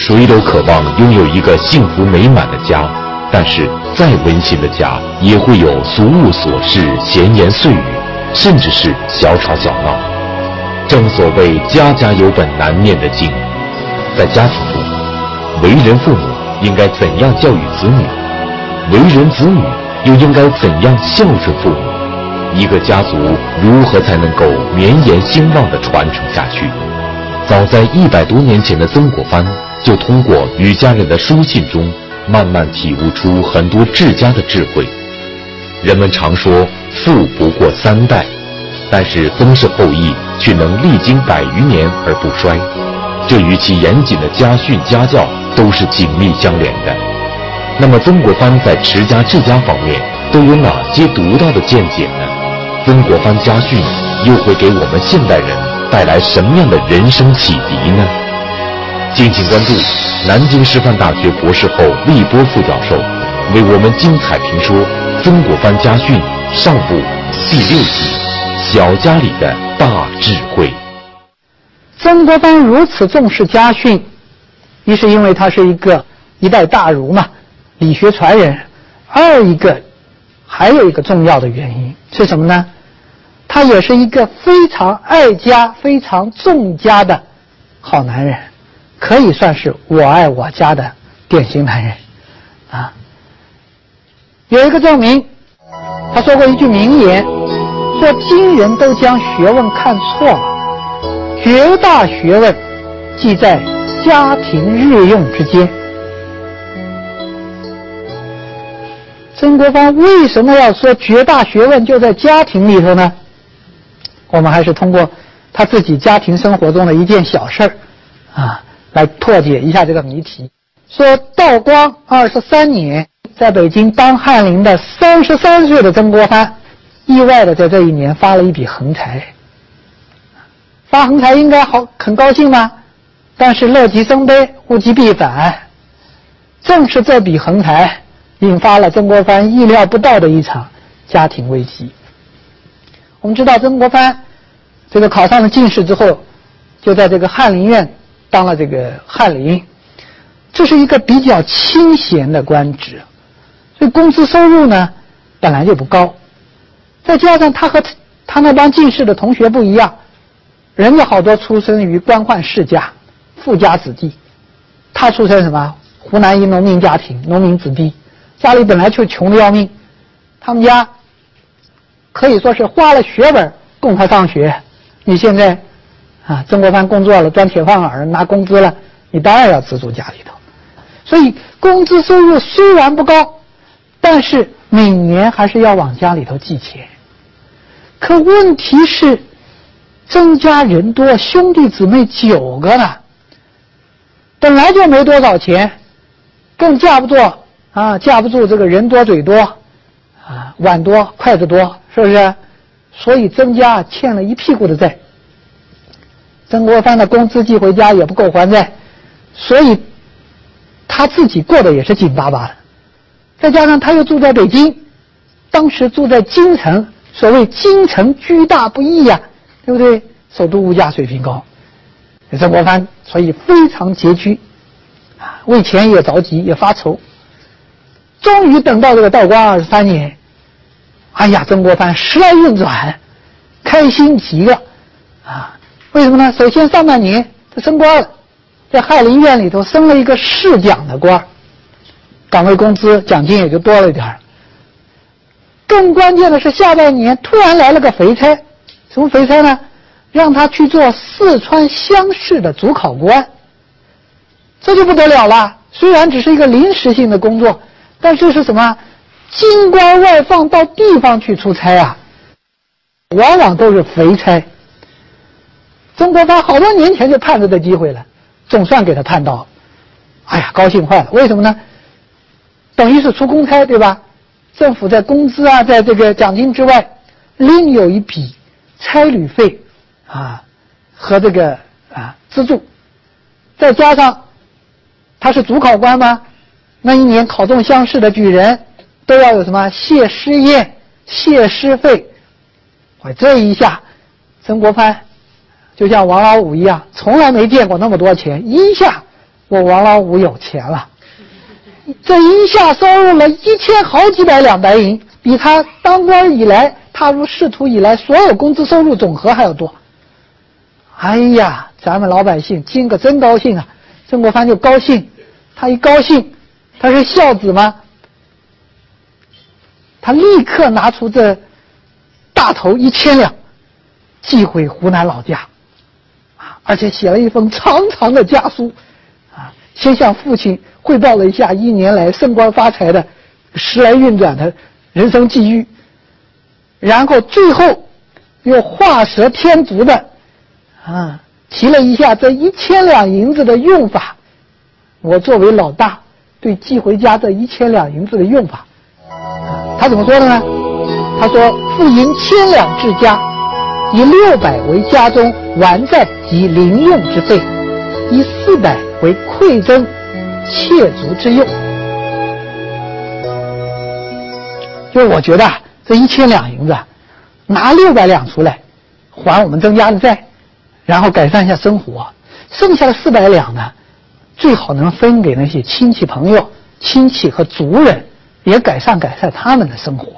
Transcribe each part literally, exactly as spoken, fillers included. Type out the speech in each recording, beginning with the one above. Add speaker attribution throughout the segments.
Speaker 1: 谁都渴望拥有一个幸福美满的家，但是再温馨的家，也会有俗务琐事、闲言碎语，甚至是小吵小闹。正所谓家家有本难念的经，在家庭中，为人父母应该怎样教育子女？为人子女又应该怎样孝顺父母？一个家族如何才能够绵延兴旺地传承下去？早在一百多年前的曾国藩就通过与家人的书信中，慢慢体悟出很多治家的智慧。人们常说富不过三代，但是曾氏后裔却能历经百余年而不衰，这与其严谨的家训家教都是紧密相连的。那么曾国藩在持家治家方面都有哪些独到的见解呢？曾国藩家训又会给我们现代人带来什么样的人生启迪呢？敬请关注南京师范大学博士后魏波副教授为我们精彩评说《曾国藩家训》上部第六集小家里的大智慧。
Speaker 2: 曾国藩如此重视家训，一是因为他是一个一代大儒嘛，理学传人；二一个还有一个重要的原因是什么呢？他也是一个非常爱家、非常重家的好男人，可以算是我爱我家的典型男人啊。有一个证明，他说过一句名言，说今人都将学问看错了，绝大学问即在家庭日用之间。曾国藩为什么要说绝大学问就在家庭里头呢？我们还是通过他自己家庭生活中的一件小事儿啊，来破解一下这个谜题。说道光二十三年，在北京当翰林的三十三岁的曾国藩，意外的在这一年发了一笔横财。发横财应该好很高兴吗？但是乐极生悲，物极必反。正是这笔横财引发了曾国藩意料不到的一场家庭危机。我们知道曾国藩这个考上了进士之后，就在这个翰林院当了这个翰林，这是一个比较清闲的官职，所以工资收入呢本来就不高，再加上他和他那帮进士的同学不一样，人家好多出身于官宦世家、富家子弟，他出身什么湖南一农民家庭，农民子弟，家里本来就穷得要命，他们家可以说是花了血本供他上学。你现在啊，曾国藩工作了，端铁饭碗拿工资了，你当然要资助家里头。所以工资收入虽然不高，但是每年还是要往家里头寄钱。可问题是曾家人多，兄弟姊妹九个呢，本来就没多少钱，更架不住啊，架不住这个人多嘴多啊，碗多筷子多，是不是？所以曾家欠了一屁股的债，曾国藩的工资寄回家也不够还债，所以他自己过得也是紧巴巴的。再加上他又住在北京，当时住在京城，所谓京城居大不易呀、啊，对不对？首都物价水平高，曾国藩所以非常拮据啊，为钱也着急，也发愁。终于等到这个道光二十三年，哎呀，曾国藩时来运转，开心极了啊！为什么呢？首先上半年他升官了，在翰林院里头升了一个侍讲的官，岗位工资奖金也就多了一点。更关键的是下半年突然来了个肥差，什么肥差呢？让他去做四川乡试的主考官，这就不得了了。虽然只是一个临时性的工作，但这是什么？京官外放到地方去出差啊，往往都是肥差。曾国藩好多年前就盼着这机会了，总算给他盼到了，哎呀，高兴坏了。为什么呢？等于是出公差，对吧？政府在工资啊，在这个奖金之外，另有一笔差旅费啊和这个啊资助，再加上他是主考官吗？那一年考中乡试的举人都要有什么谢师宴、谢师费。这一下曾国藩就像王老五一样，从来没见过那么多钱，一下我王老五有钱了，这一下收入了一千好几百两白银，比他当官以来踏入仕途以来所有工资收入总和还要多。哎呀，咱们老百姓听个真高兴啊！曾国藩就高兴，他一高兴，他是孝子吗？他立刻拿出这大头一千两，寄回湖南老家，啊，而且写了一封长长的家书，啊，先向父亲汇报了一下一年来升官发财的时来运转的人生际遇，然后最后又画蛇添足的，啊，提了一下这一千两银子的用法。我作为老大，对寄回家这一千两银子的用法，啊，他怎么说的呢？他说：“付银千两至家，以六百为家中完债及零用之费，以四百为馈赠切足之用。”就是我觉得啊，这一千两银子，拿六百两出来还我们增加的债，然后改善一下生活，剩下的四百两呢，最好能分给那些亲戚朋友、亲戚和族人，也改善改善他们的生活。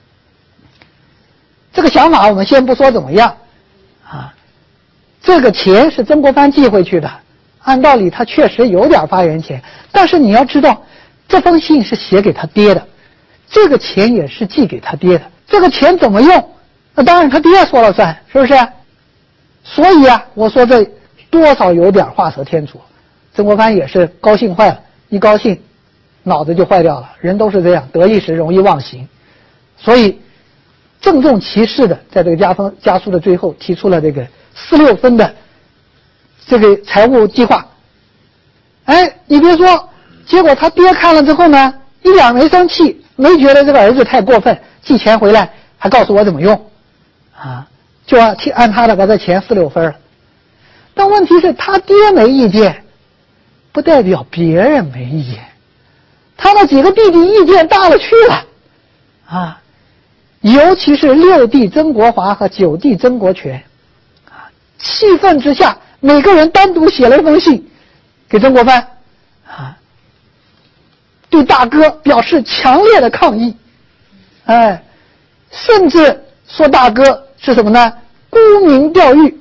Speaker 2: 这个想法我们先不说怎么样啊，这个钱是曾国藩寄回去的，按道理他确实有点发言权，但是你要知道，这封信是写给他爹的，这个钱也是寄给他爹的，这个钱怎么用，那当然他爹说了算，是不是？所以啊，我说这多少有点画蛇添足。曾国藩也是高兴坏了，一高兴脑子就坏掉了，人都是这样，得意时容易忘形，所以郑重其事的在这个家风家书的最后提出了这个四六分的这个财务计划。哎，你别说，结果他爹看了之后呢，一点没生气，没觉得这个儿子太过分，寄钱回来还告诉我怎么用，啊，就按按他的把这钱四六分了。但问题是他爹没意见，不代表别人没意见，他那几个弟弟意见大了去了，啊。尤其是六弟曾国华和九弟曾国荃，啊，气愤之下，每个人单独写了一封信给曾国藩，啊，对大哥表示强烈的抗议，哎，甚至说大哥是什么呢？沽名钓誉。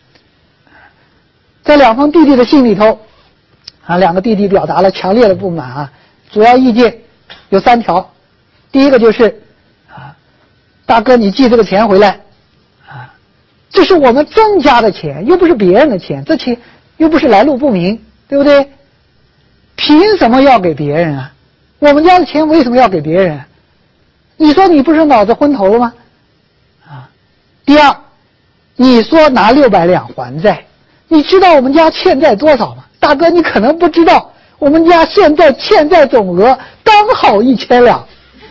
Speaker 2: 在两封弟弟的信里头，啊，两个弟弟表达了强烈的不满啊，主要意见有三条，第一个就是。大哥，你寄这个钱回来，啊，这是我们曾家的钱，又不是别人的钱，这钱又不是来路不明，对不对？凭什么要给别人啊？我们家的钱为什么要给别人？你说你不是脑子昏头了吗？啊，第二，你说拿六百两还债，你知道我们家欠债多少吗？大哥，你可能不知道，我们家现在欠债总额刚好一千两。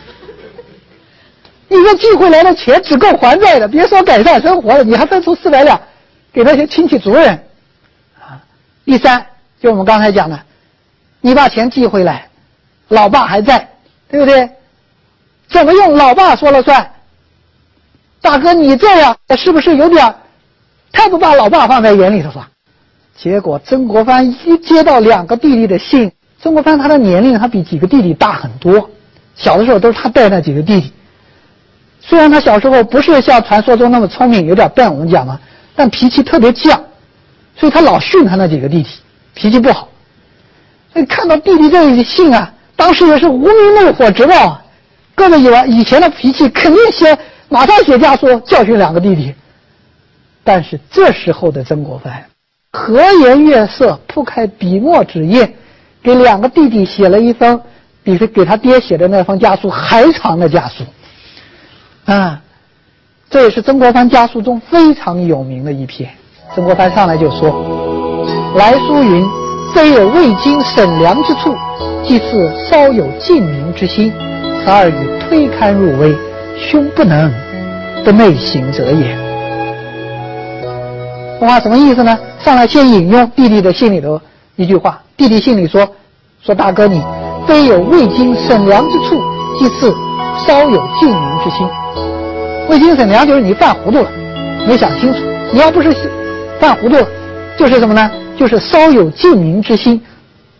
Speaker 2: 你说寄回来的钱只够还债的，别说改善生活了，你还分出四百两给那些亲戚族人，啊。第三，就我们刚才讲的，你把钱寄回来，老爸还在，对不对？怎么用老爸说了算。大哥，你这样是不是有点太不把老爸放在眼里头了？结果曾国藩一接到两个弟弟的信，曾国藩他的年龄他比几个弟弟大很多，小的时候都是他带那几个弟弟。虽然他小时候不是像传说中那么聪明，有点笨，我们讲嘛，但脾气特别犟，所以他老训他那几个弟弟，脾气不好。所以看到弟弟这个信啊，当时也是无名怒火直冒啊，个个以为以前的脾气肯定写，马上写家书教训两个弟弟。但是这时候的曾国藩和颜悦色，铺开笔墨纸砚，给两个弟弟写了一封比给他爹写的那封家书还长的家书。啊，这也是曾国藩家书中非常有名的一篇。曾国藩上来就说：“来书云，非有未经审量之处，即是稍有尽明之心，此二语推堪入微，兄不能不内省者也。”这话什么意思呢？上来先引用弟弟的信里头一句话，弟弟信里说：“说大哥你非有未经审量之处，即是稍有尽明之心。”未经审量就是你犯糊涂了，没想清楚。你要不是犯糊涂了，就是什么呢？就是稍有尽明之心，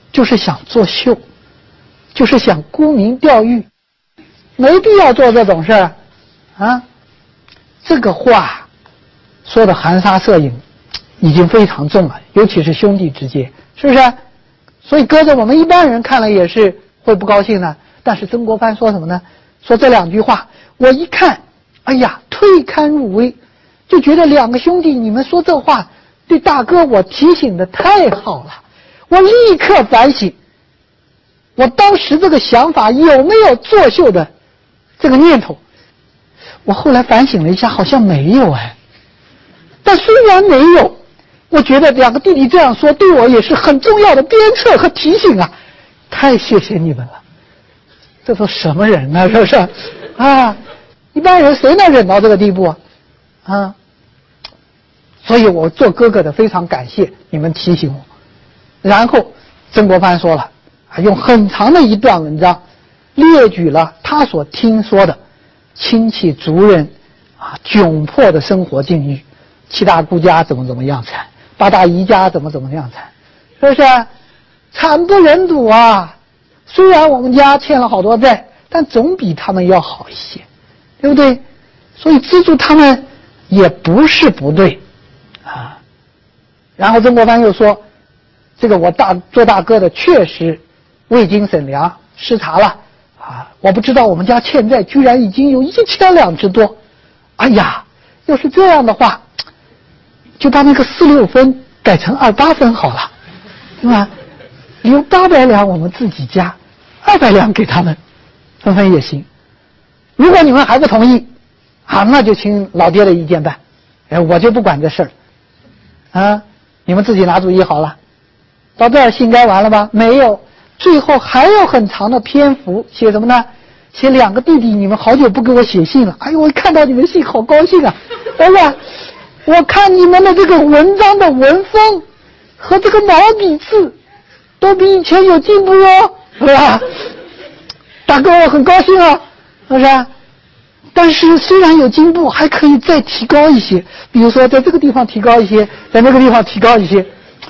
Speaker 2: 就是想作秀，就是想沽名钓誉，没必要做这种事儿啊。这个话说的含沙射影，已经非常重了，尤其是兄弟之间，是不是？所以搁着我们一般人看了也是会不高兴的。但是曾国藩说什么呢？说这两句话，我一看，哎呀，推堪入微，就觉得两个兄弟你们说这话对大哥我提醒的太好了。我立刻反省，我当时这个想法有没有作秀的这个念头。我后来反省了一下，好像没有哎。但虽然没有，我觉得两个弟弟这样说对我也是很重要的鞭策和提醒啊！太谢谢你们了，这都什么人呢？是不是？啊，一般人谁能忍到这个地步啊？啊！所以我做哥哥的非常感谢你们提醒我。然后曾国藩说了，用很长的一段文章列举了他所听说的亲戚族人啊窘迫的生活境遇，七大姑家怎么怎么样惨，八大姨家怎么怎么样惨，是不是？惨不忍睹啊！虽然我们家欠了好多债，但总比他们要好一些，对不对？所以资助他们也不是不对啊。然后曾国藩又说，这个我大做大哥的确实未经审量失察了啊！我不知道我们家欠债居然已经有一千两之多。哎呀，要是这样的话，就把那个四六分改成二八分好了，对吧？留八百两我们自己家，二百两给他们，分分也行。如果你们还不同意，啊，那就请老爹的意见办，哎，我就不管这事儿，啊，你们自己拿主意好了。到这儿信该完了吧？没有，最后还有很长的篇幅，写什么呢？写两个弟弟，你们好久不给我写信了。哎呦，我看到你们信好高兴啊！对吧？我看你们的这个文章的文风和这个毛笔字都比以前有进步哦，是吧？大哥，我很高兴啊，是不是？但是虽然有进步，还可以再提高一些，比如说在这个地方提高一些，在那个地方提高一些。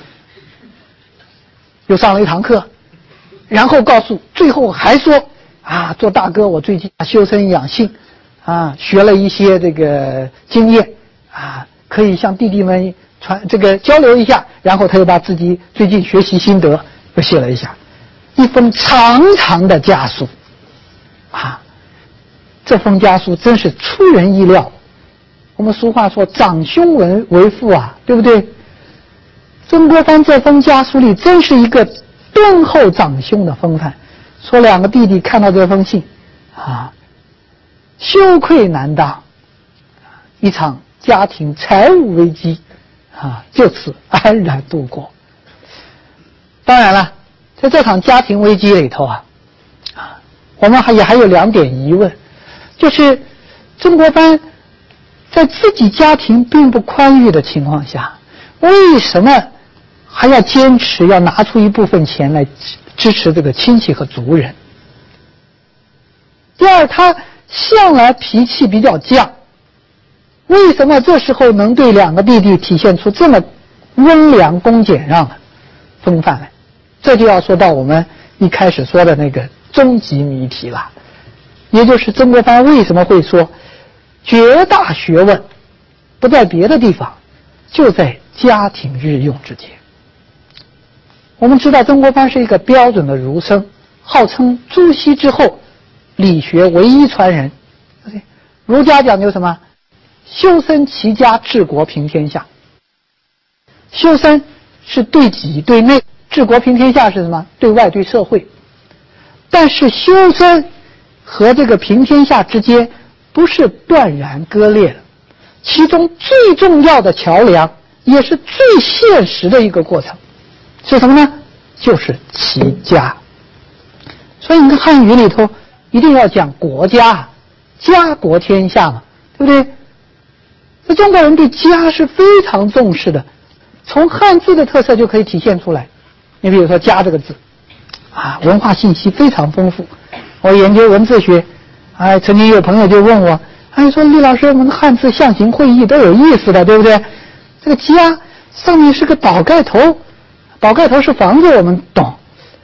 Speaker 2: 又上了一堂课，然后告诉，最后还说啊，做大哥我最近修身养性啊，学了一些这个经验啊，可以向弟弟们传这个交流一下。然后他又把自己最近学习心得又写了一下，一封长长的家书啊。这封家书真是出人意料。我们俗话说长兄为为父啊，对不对？曾国藩这封家书里真是一个敦厚长兄的风范。说两个弟弟看到这封信啊，羞愧难当，一场家庭财务危机啊就此安然度过。当然了，在这场家庭危机里头啊啊我们还也还有两点疑问，就是曾国藩在自己家庭并不宽裕的情况下，为什么还要坚持要拿出一部分钱来支持这个亲戚和族人？第二，他向来脾气比较犟，为什么这时候能对两个弟弟体现出这么温良恭俭让的风范来？这就要说到我们一开始说的那个终极谜题了，也就是曾国藩为什么会说绝大学问不在别的地方，就在家庭日用之间。我们知道曾国藩是一个标准的儒生，号称朱熹之后理学唯一传人。儒家讲究什么？修身齐家治国平天下。修身是对己对内，治国平天下是什么？对外对社会。但是修身和这个平天下之间不是断然割裂的，其中最重要的桥梁也是最现实的一个过程是什么呢？就是齐家。所以你看汉语里头一定要讲国家，家国天下嘛，对不对？那中国人对家是非常重视的，从汉字的特色就可以体现出来。你比如说家这个字啊，文化信息非常丰富。我研究文字学，哎，曾经有朋友就问我，哎，说李老师，我们的汉字象形会意都有意思的，对不对？这个家上面是个宝盖头，宝盖头是房子，我们懂。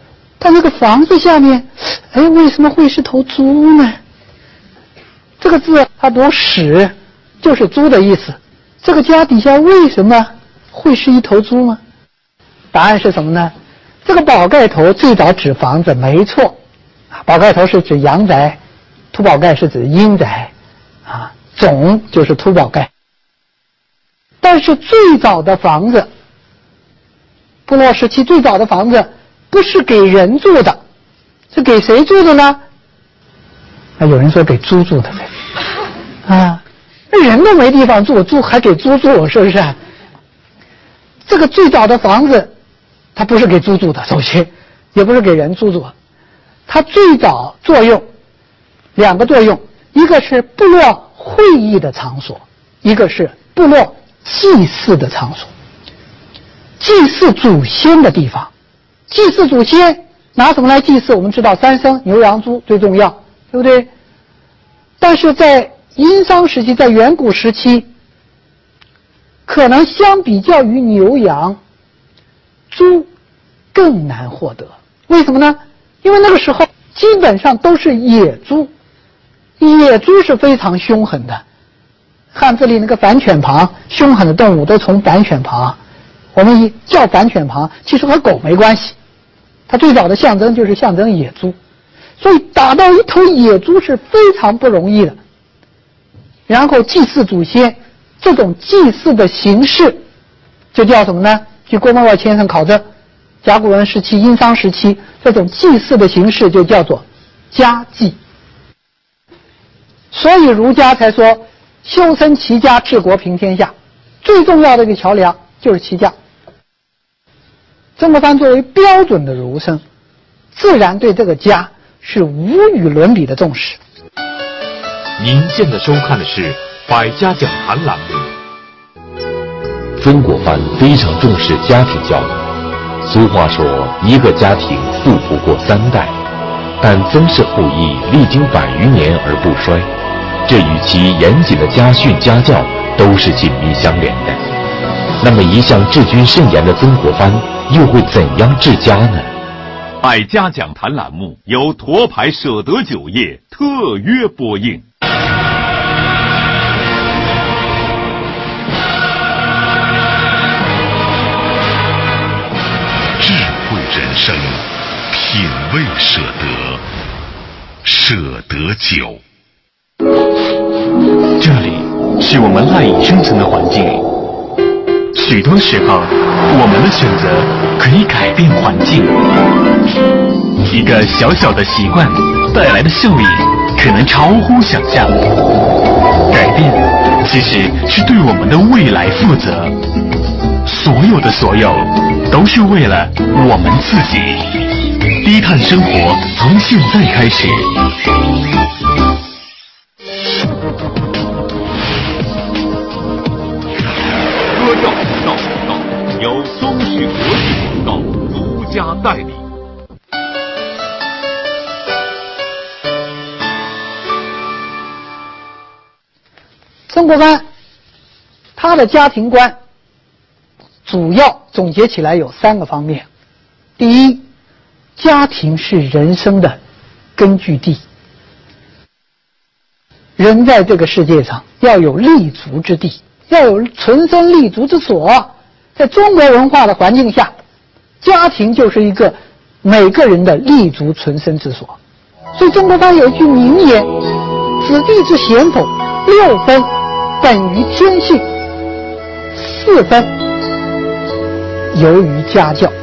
Speaker 2: 但这个房子下面，哎，为什么会是头猪呢？这个字它读史，就是猪的意思。这个家底下为什么会是一头猪呢？答案是什么呢？这个宝盖头最早指房子，没错，宝盖头是指阳宅，土宝盖是指阴宅，啊，总就是土宝盖。但是最早的房子，部落时期最早的房子不是给人住的，是给谁住的呢？啊，有人说给猪住的呗，啊，人都没地方住，猪还给猪住，是不是？这个最早的房子，它不是给猪住的，首先，也不是给人住住，它最早作用两个作用，一个是部落会议的场所，一个是部落祭祀的场所。祭祀祖先的地方，祭祀祖先拿什么来祭祀？我们知道三牲牛羊猪最重要，对不对？但是在殷商时期，在远古时期，可能相比较于牛羊，猪更难获得。为什么呢？因为那个时候基本上都是野猪，野猪是非常凶狠的。汉字里那个反犬旁，凶狠的动物都从反犬旁。我们一叫反犬旁，其实和狗没关系，它最早的象征就是象征野猪，所以打到一头野猪是非常不容易的。然后祭祀祖先，这种祭祀的形式就叫什么呢？据郭沫若先生考证，甲骨文时期、殷商时期，这种祭祀的形式就叫做家祭。所以儒家才说修身齐家治国平天下，最重要的一个桥梁就是齐家。曾国藩作为标准的儒生，自然对这个家是无与伦比的重视。
Speaker 1: 您现在收看的是《百家讲坛》栏目。曾国藩非常重视家庭教育，俗话说一个家庭富不过三代，但曾氏后裔历经百余年而不衰，这与其严谨的家训家教都是紧密相连的。那么一向治军慎言的曾国藩又会怎样治家呢？
Speaker 3: 百家讲坛栏目由沱牌舍得酒业特约播映。
Speaker 4: 智慧人生，品味舍得，舍得酒。
Speaker 5: 这里是我们赖以生存的环境，许多时候我们的选择可以改变环境。一个小小的习惯带来的效应可能超乎想象。改变其实是对我们的未来负责，所有的所有都是为了我们自己。低碳生活从现在开始。
Speaker 3: 歌教频道广告由中视国际广告独家代理。
Speaker 2: 曾国藩他的家庭观主要总结起来有三个方面。第一，家庭是人生的根据地，人在这个世界上要有立足之地，要有存身立足之所。在中国文化的环境下，家庭就是一个每个人的立足存身之所。所以曾国藩有一句名言：子弟之贤否，六分本于天性，四分由于家教。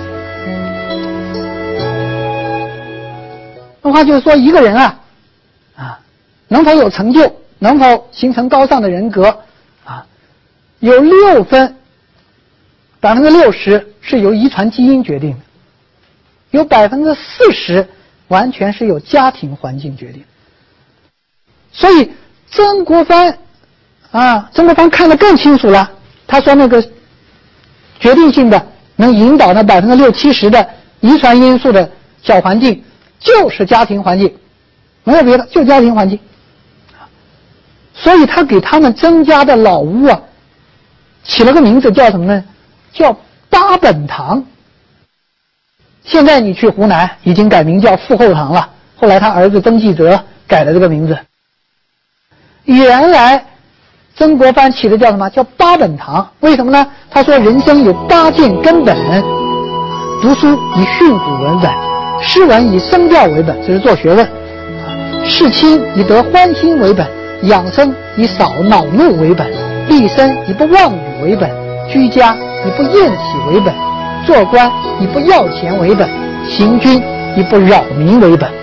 Speaker 2: 那话就是说，一个人啊，啊，能否有成就，能否形成高尚的人格，啊，有六分，百分之六十是由遗传基因决定的，有百分之四十完全是由家庭环境决定。所以曾国藩啊，曾国藩看得更清楚了。他说那个决定性的能引导那百分之六七十的遗传因素的小环境，就是家庭环境，没有别的，就家庭环境。所以他给他们曾家的老屋啊，起了个名字叫什么呢？叫八本堂。 现在你去湖南已经改名叫傅后堂了，后来他儿子曾纪泽改了这个名字。原来曾国藩起的叫什么？叫八本堂。为什么呢？他说人生有八件根本，读书以训诂为本，诗文以声调为本，这是做学问；事亲以得欢心为本，养生以少恼怒为本，立身以不妄语为本，居家以不厌喜为本，做官以不要钱为本，行军以不扰民为本。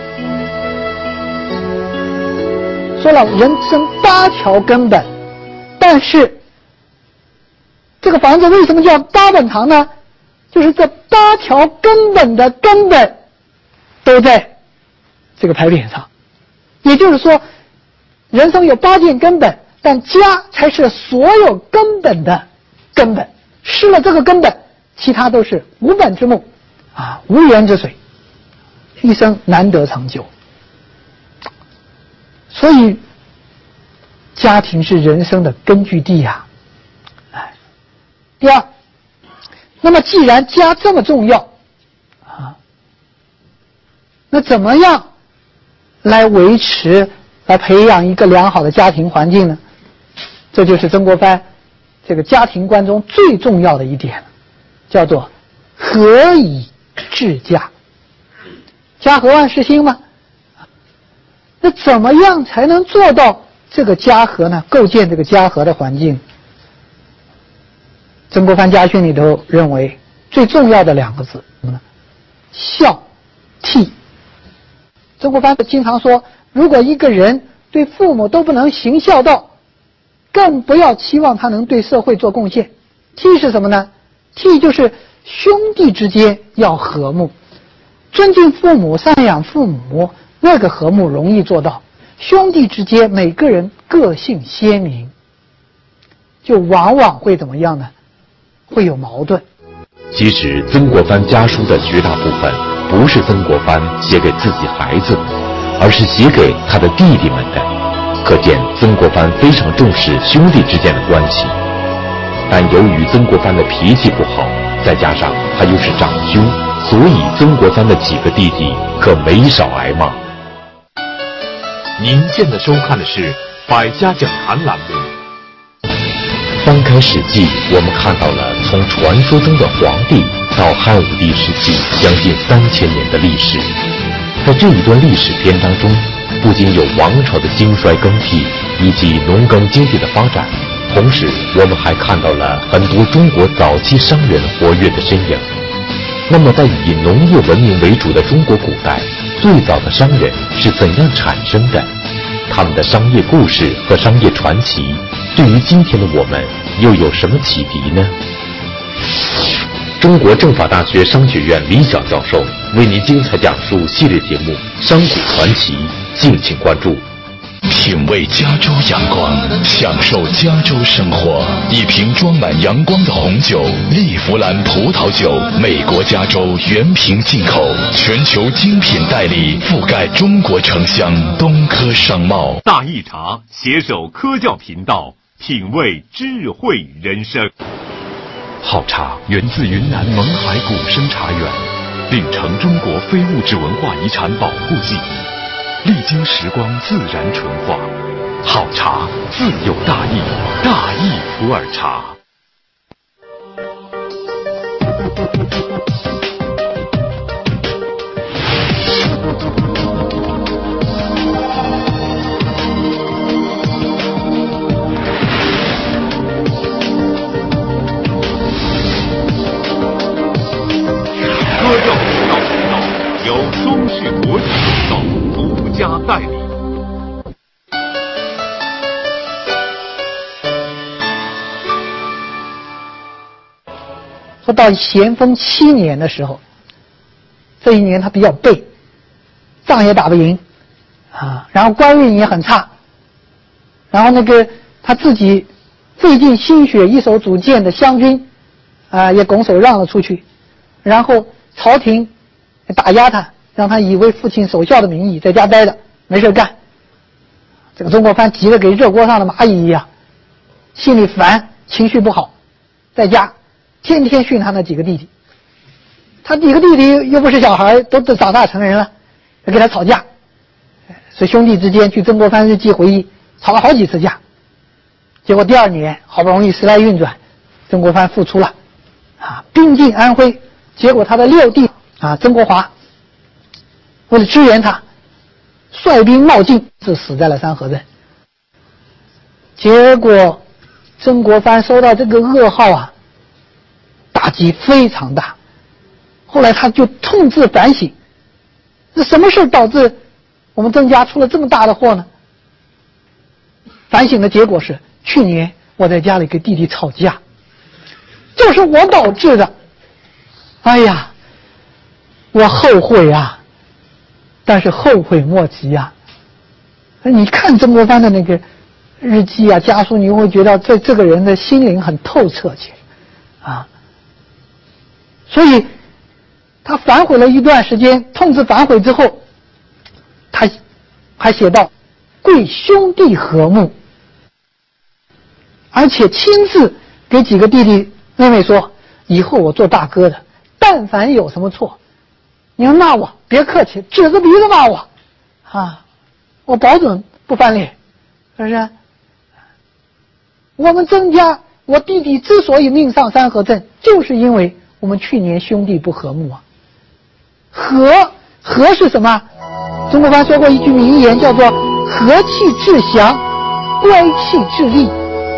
Speaker 2: 说了人生八条根本，但是这个房子为什么叫八本堂呢？就是这八条根本的根本都在这个牌匾上。也就是说，人生有八件根本，但家才是所有根本的根本。失了这个根本，其他都是无本之木啊，无源之水，一生难得长久。所以家庭是人生的根据地呀、啊。哎，第二，那么既然家这么重要啊，那怎么样来维持、来培养一个良好的家庭环境呢？这就是曾国藩这个家庭观中最重要的一点，叫做和以治家。家和万事兴嘛。那怎么样才能做到这个家和呢？构建这个家和的环境，曾国藩家训里头认为最重要的两个字什么呢？孝悌。曾国藩经常说，如果一个人对父母都不能行孝道，更不要期望他能对社会做贡献。悌是什么呢？悌就是兄弟之间要和睦，尊敬父母、赡养父母，那个和睦容易做到。兄弟之间每个人个性鲜明，就往往会怎么样呢？会有矛盾。
Speaker 1: 其实曾国藩家书的绝大部分不是曾国藩写给自己孩子的，而是写给他的弟弟们的，可见曾国藩非常重视兄弟之间的关系。但由于曾国藩的脾气不好，再加上他又是长兄，所以曾国藩的几个弟弟可没少挨骂。
Speaker 5: 您现在收看的是百家讲坛栏目。
Speaker 1: 翻开《史记》，我们看到了从传说中的皇帝到汉武帝时期将近三千年的历史。在这一段历史片当中，不仅有王朝的兴衰更替以及农耕经济的发展，同时我们还看到了很多中国早期商人活跃的身影。那么在以农业文明为主的中国古代，最早的商人是怎样产生的？他们的商业故事和商业传奇对于今天的我们又有什么启迪呢？中国政法大学商学院李晓教授为您精彩讲述系列节目《商贾传奇》，敬请关注。
Speaker 4: 品味加州阳光，享受加州生活。一瓶装满阳光的红酒，利弗兰葡萄酒，美国加州原瓶进口，全球精品代理，覆盖中国城乡，东科商贸。
Speaker 3: 大益茶携手科教频道，品味智慧人生。
Speaker 5: 好茶源自云南勐海古生茶园，秉承中国非物质文化遗产保护记忆，历经时光自然纯化。好茶自有大益，大益普洱茶。
Speaker 3: 科教频道频道由中视国际频道独家代理。
Speaker 2: 说到咸丰七年的时候，这一年他比较背，仗也打不赢啊，然后官运也很差，然后那个他自己费尽心血一手组建的湘军啊也拱手让了出去，然后朝廷打压他，让他以为父亲守孝的名义在家待着没事干。这个曾国藩急得跟热锅上的蚂蚁一样，心里烦，情绪不好，在家天天训他那几个弟弟， 他几个弟弟又不是小孩，都都长大成人了，要跟他吵架，所以兄弟之间据曾国藩日记回忆，吵了好几次架。结果第二年好不容易时来运转，曾国藩复出了，啊，兵进安徽。结果他的六弟啊曾国华为了支援他，率兵冒进，是死在了山河镇。结果曾国藩收到这个噩耗啊，打击非常大。后来他就痛自反省，这什么事导致我们曾家出了这么大的祸呢？反省的结果是，去年我在家里跟弟弟吵架，就是我导致的。哎呀，我后悔啊，但是后悔莫及啊。你看曾国藩的那个日记啊家书，你会觉得这这个人的心灵很透彻起来啊。所以他反悔了一段时间，痛自反悔之后，他还写道：贵兄弟和睦，而且亲自给几个弟弟妹妹说，以后我做大哥的，但凡有什么错，你要骂我别客气，指着鼻子骂我啊，我保准不翻脸，是不是？我们曾家我弟弟之所以命丧山河镇，就是因为我们去年兄弟不和睦啊。和和是什么？曾国藩说过一句名言，叫做和气致祥，乖气致利。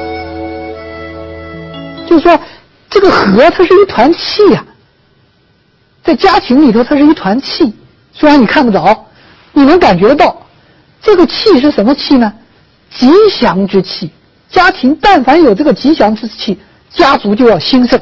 Speaker 2: 就是说这个和它是一团气啊，在家庭里头它是一团气，虽然你看不着，你能感觉到。这个气是什么气呢？吉祥之气。家庭但凡有这个吉祥之气，家族就要兴盛，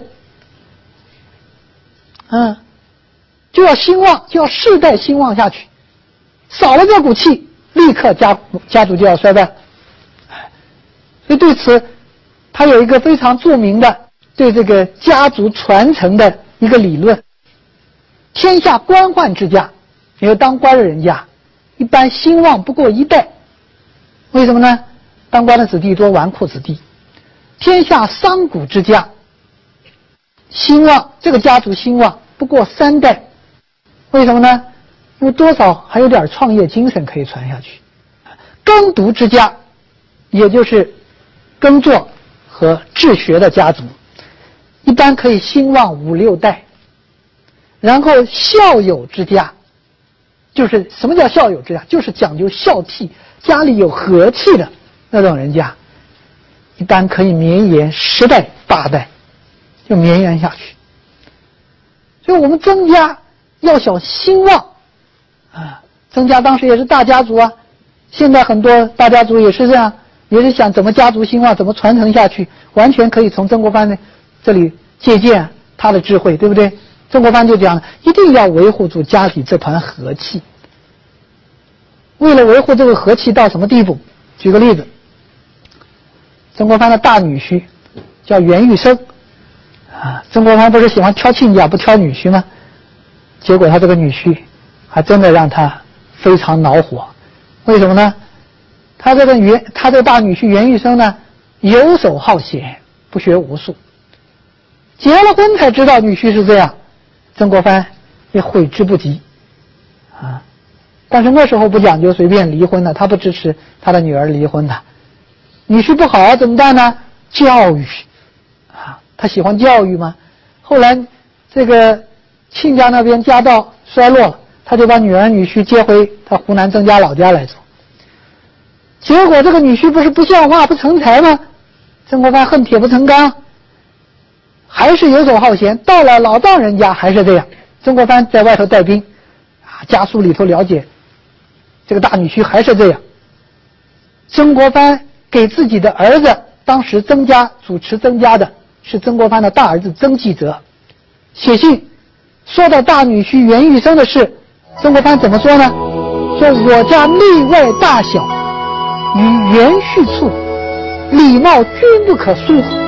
Speaker 2: 嗯，就要兴旺，就要世代兴旺下去。少了这股气，立刻家家族就要衰败。所以对此，他有一个非常著名的对这个家族传承的一个理论：天下官宦之家，因为当官的人家一般兴旺不过一代。为什么呢？当官的子弟多纨绔子弟。天下商贾之家，兴旺这个家族兴旺不过三代。为什么呢？因为多少还有点创业精神可以传下去。耕读之家，也就是耕作和治学的家族，一般可以兴旺五六代。然后孝友之家，就是什么叫孝友之家？就是讲究孝悌，家里有和气的那种人家，一般可以绵延十代八代，就绵延下去。所以我们曾家要想兴旺啊，曾家当时也是大家族啊，现在很多大家族也是这样，也是想怎么家族兴旺，怎么传承下去，完全可以从曾国藩的这里借鉴他的智慧，对不对？曾国藩就讲，一定要维护住家里这团和气。为了维护这个和气到什么地步？举个例子，曾国藩的大女婿叫袁玉生啊，曾国藩不是喜欢挑亲家不挑女婿吗？结果他这个女婿还真的让他非常恼火。为什么呢？他这个袁他这个大女婿袁玉生呢，游手好闲，不学无术。结了婚才知道女婿是这样，曾国藩也悔之不及啊。但是那时候不讲究随便离婚的，他不支持他的女儿离婚的。女婿不好怎么办呢？教育啊，他喜欢教育嘛。后来这个亲家那边家道衰落了，他就把女儿女婿接回他湖南曾家老家来住。结果这个女婿不是不像话不成才吗？曾国藩恨铁不成钢，还是游手好闲。到了老丈人家还是这样。曾国藩在外头带兵啊，家书里头了解这个大女婿还是这样。曾国藩给自己的儿子，当时曾家主持曾家的是曾国藩的大儿子曾纪泽，写信说到大女婿袁玉生的事，曾国藩怎么说呢？说我家内外大小与袁婿处，礼貌均不可疏忽。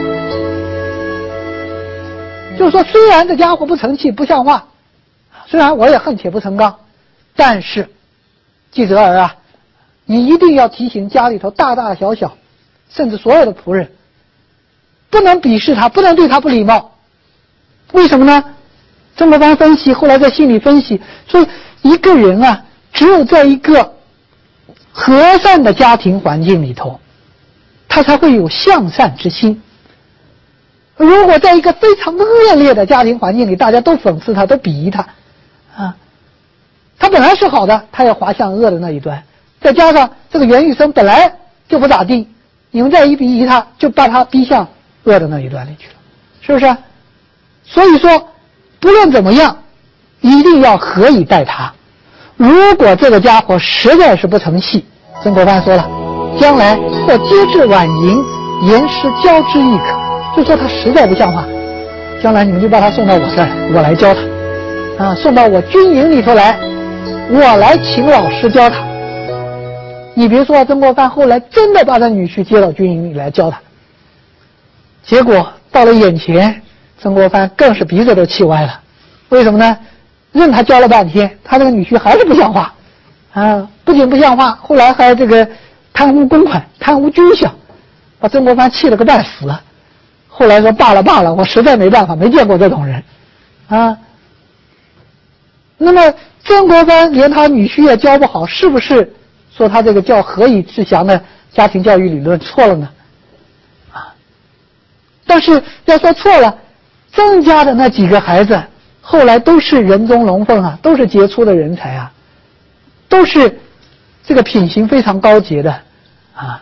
Speaker 2: 就是说，虽然这家伙不成器不像话，虽然我也恨铁不成钢，但是纪泽儿啊，你一定要提醒家里头大大小小甚至所有的仆人，不能鄙视他，不能对他不礼貌。为什么呢？ 曾国藩分析，后来在信里分析说，一个人啊，只有在一个和善的家庭环境里头，他才会有向善之心。如果在一个非常恶劣的家庭环境里，大家都讽刺他，都鄙夷他，啊，他本来是好的，他也滑向恶的那一端。再加上这个袁玉生本来就不咋地，你们再一鄙夷他，就把他逼向恶的那一端里去了，是不是？所以说，不论怎么样，一定要何以待他。如果这个家伙实在是不成器，曾国藩说了，将来或接至晚营，严师教之亦可。就说他实在不像话，将来你们就把他送到我这儿，我来教他，啊，送到我军营里头来，我来请老师教他。你别说，曾国藩后来真的把他女婿接到军营里来教他，结果到了眼前，曾国藩更是鼻子都气歪了。为什么呢？任他教了半天，他这个女婿还是不像话，啊，不仅不像话，后来还这个贪污公款、贪污军饷，把曾国藩气了个半死。后来说罢了罢了，我实在没办法，没见过这种人，啊。那么曾国藩连他女婿也教不好，是不是说他这个叫何以治祥的家庭教育理论错了呢？啊，但是要说错了，曾家的那几个孩子后来都是人中龙凤啊，都是杰出的人才啊，都是这个品行非常高洁的啊，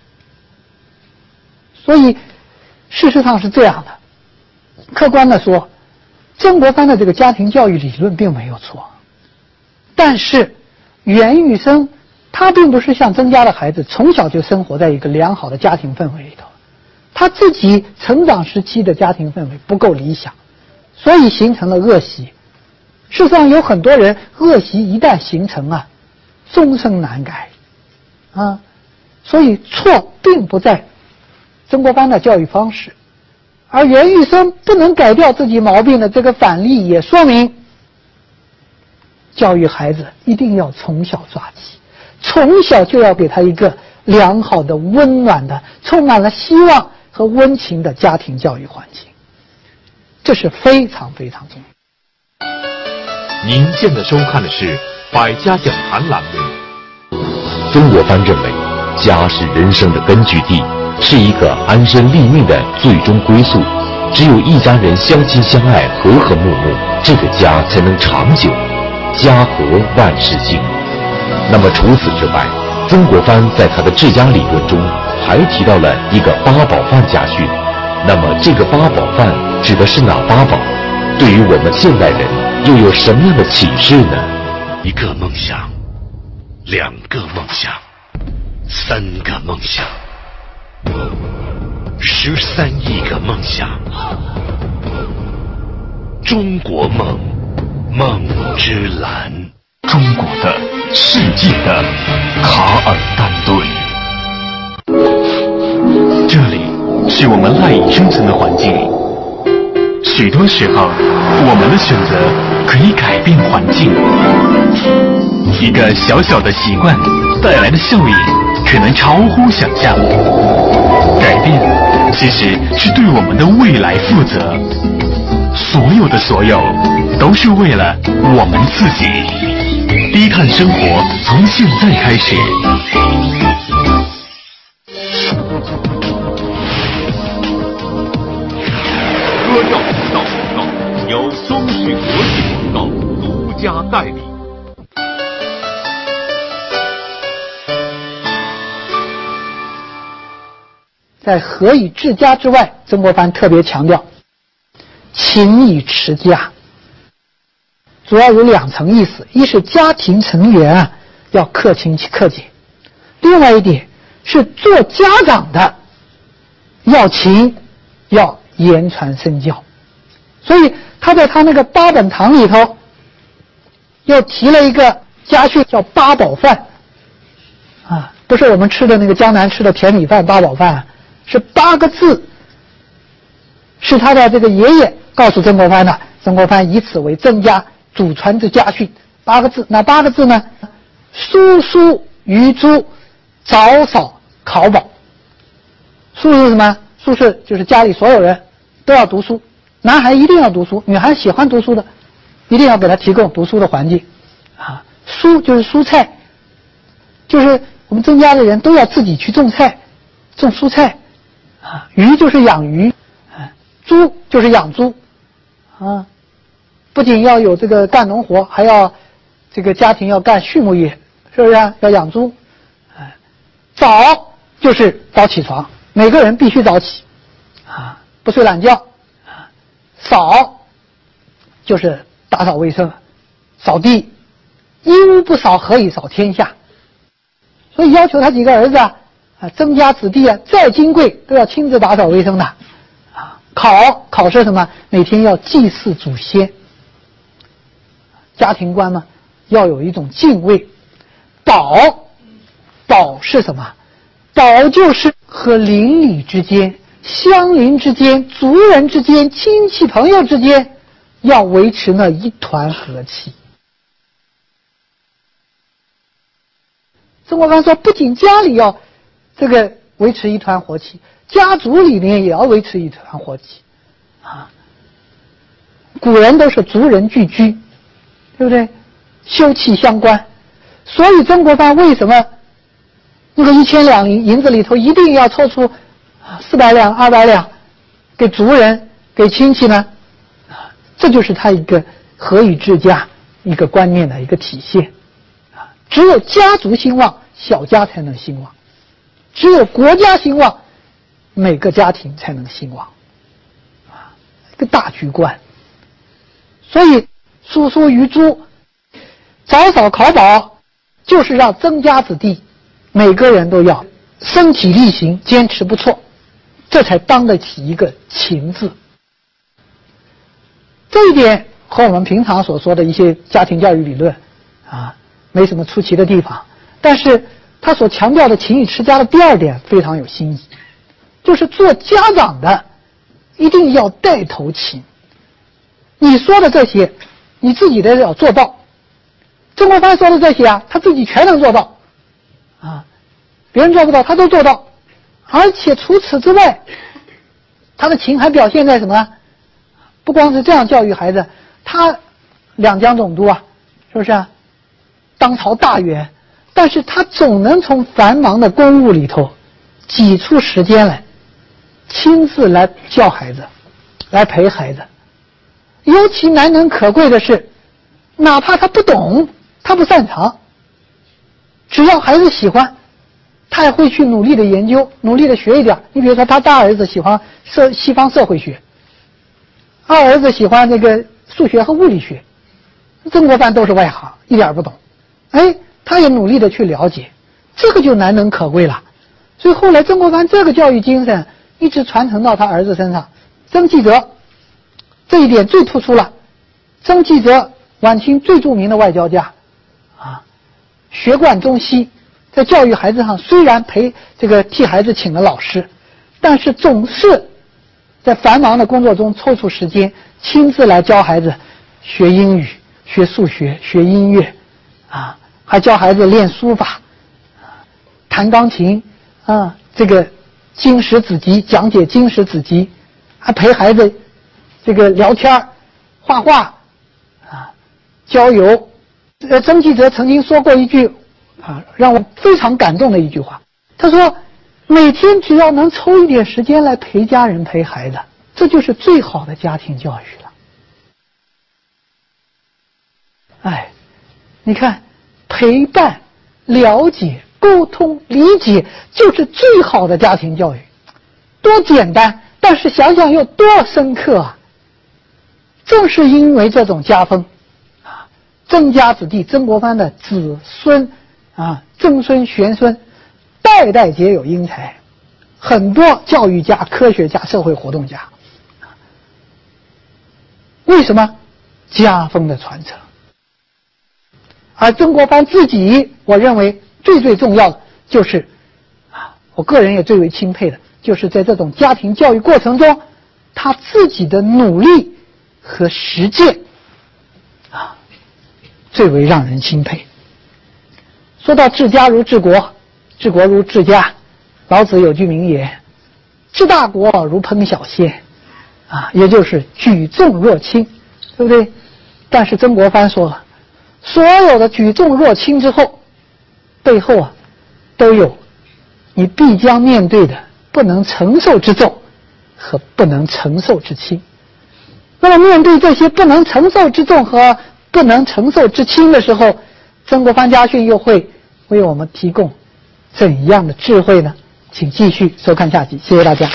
Speaker 2: 所以事实上是这样的，客观的说，曾国藩的这个家庭教育理论并没有错，但是袁玉生他并不是像曾家的孩子从小就生活在一个良好的家庭氛围里头，他自己成长时期的家庭氛围不够理想，所以形成了恶习。事实上有很多人恶习一旦形成啊，终生难改啊，所以错并不在曾国藩的教育方式，而袁玉生不能改掉自己毛病的这个反例，也说明教育孩子一定要从小抓起，从小就要给他一个良好的、温暖的、充满了希望和温情的家庭教育环境，这是非常非常重要。
Speaker 3: 您现在收看的是百家讲坛栏目。
Speaker 1: 曾国藩认为，家是人生的根据地，是一个安身立命的最终归宿。只有一家人相亲相爱、和和睦睦，这个家才能长久。家和万事兴。那么除此之外，曾国藩在他的治家理论中还提到了一个八宝饭家训。那么这个八宝饭指的是哪八宝？对于我们现代人又有什么样的启示呢？
Speaker 6: 一个梦想，两个梦想，三个梦想，十三亿个梦想。中国梦，梦之蓝。
Speaker 5: 中国的，世界的卡尔丹顿。这里是我们赖以生存的环境。许多时候，我们的选择可以改变环境。一个小小的习惯带来的效应可能超乎想象。改变其实是对我们的未来负责。所有的所有都是为了我们自己。低碳生活从现在开始。
Speaker 3: 歌教频道广告由中视国际广告独家代理。
Speaker 2: 在何以治家之外，曾国藩特别强调勤以持家，主要有两层意思：一是家庭成员啊要克勤克俭，另外一点是做家长的要勤，要言传身教。所以他在他那个八本堂里头又提了一个家训，叫八宝饭啊，不是我们吃的那个江南吃的甜米饭八宝饭啊，是八个字，是他的这个爷爷告诉曾国藩的，曾国藩以此为曾家祖传之家训。八个字，哪八个字呢？书书于诸，早扫考宝。书是什么？书是就是家里所有人都要读书，男孩一定要读书，女孩喜欢读书的一定要给他提供读书的环境，啊，蔬就是蔬菜，就是我们曾家的人都要自己去种菜，种蔬菜，啊，鱼就是养鱼，啊，猪就是养猪，啊，不仅要有这个干农活，还要这个家庭要干畜牧业，是不是啊？要养猪，啊，早就是早起床，每个人必须早起，啊，不睡懒觉，啊，扫就是打扫卫生，扫地，一屋不扫，何以扫天下？所以要求他几个儿子啊，啊，曾家子弟啊，再金贵都要亲自打扫卫生的，啊，考考是什么？每天要祭祀祖先。家庭观嘛，要有一种敬畏。保，保是什么？保就是和邻里之间、乡邻之间、族人之间、亲戚朋友之间，要维持那一团和气。曾国藩说，不仅家里要这个维持一团和气，家族里面也要维持一团和气啊。古人都是族人聚居，对不对？休戚相关。所以曾国藩为什么那个一千两银子里头一定要抽出四百两、二百两给族人、给亲戚呢？这就是他一个何以治家一个观念的一个体现。只有家族兴旺，小家才能兴旺；只有国家兴旺，每个家庭才能兴旺。啊，一个大局观。所以叔叔于朱早早考保，就是让曾家子弟每个人都要身体力行，坚持不错，这才当得起一个勤字。这一点和我们平常所说的一些家庭教育理论啊没什么出奇的地方，但是他所强调的勤于持家的第二点非常有新意，就是做家长的一定要带头勤。你说的这些你自己得要做到，曾国藩说的这些啊他自己全能做到啊，别人做不到他都做到，而且除此之外他的勤还表现在什么？不光是这样教育孩子，他两江总督啊，是不是啊？当朝大员，但是他总能从繁忙的公务里头挤出时间来，亲自来教孩子，来陪孩子。尤其难能可贵的是，哪怕他不懂，他不擅长，只要孩子喜欢，他也会去努力的研究，努力的学一点。你比如说他大儿子喜欢社西方社会学，二儿子喜欢这个数学和物理学，曾国藩都是外行，一点不懂，哎，他也努力的去了解，这个就难能可贵了。所以后来曾国藩这个教育精神一直传承到他儿子身上。曾纪泽这一点最突出了，曾纪泽晚清最著名的外交家啊，学贯中西，在教育孩子上虽然陪这个替孩子请了老师，但是总是在繁忙的工作中抽出时间亲自来教孩子学英语、学数学、学音乐啊，还教孩子练书法、弹钢琴啊，这个经史子集讲解经史子集，还陪孩子这个聊天、画画啊，郊游。呃，曾纪泽曾经说过一句啊，让我非常感动的一句话，他说每天只要能抽一点时间来陪家人陪孩子，这就是最好的家庭教育了。哎，你看，陪伴、了解、沟通、理解，就是最好的家庭教育。多简单，但是想想又多深刻啊！正是因为这种家风啊，曾家子弟、曾国藩的子孙啊，曾孙、玄孙，代代皆有英才，很多教育家、科学家、社会活动家。为什么？家风的传承。而曾国藩自己，我认为最最重要的就是啊，我个人也最为钦佩的，就是在这种家庭教育过程中，他自己的努力和实践啊，最为让人钦佩。说到治家如治国，治国如治家，老子有句名言：治大国如烹小鲜，啊，也就是举重若轻，对不对？ 但是曾国藩说了，所有的举重若轻之后，背后啊，都有你必将面对的不能承受之重和不能承受之轻。那么面对这些不能承受之重和不能承受之轻的时候，曾国藩家训又会为我们提供怎样的智慧呢？请继续收看下集，谢谢大家。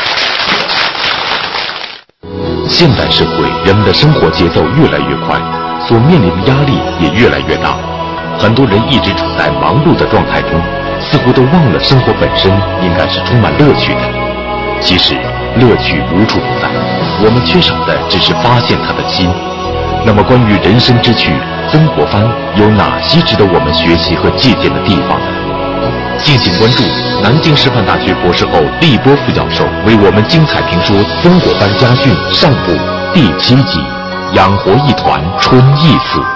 Speaker 1: 现代社会，人们的生活节奏越来越快，所面临的压力也越来越大。很多人一直处在忙碌的状态中，似乎都忘了生活本身应该是充满乐趣的。其实，乐趣无处不在，我们缺少的只是发现它的心。那么，关于人生之趣，曾国藩有哪些值得我们学习和借鉴的地方呢？敬请关注南京师范大学博士后立波副教授为我们精彩评说《曾国藩家训》上部第七集《养活一团春意思》。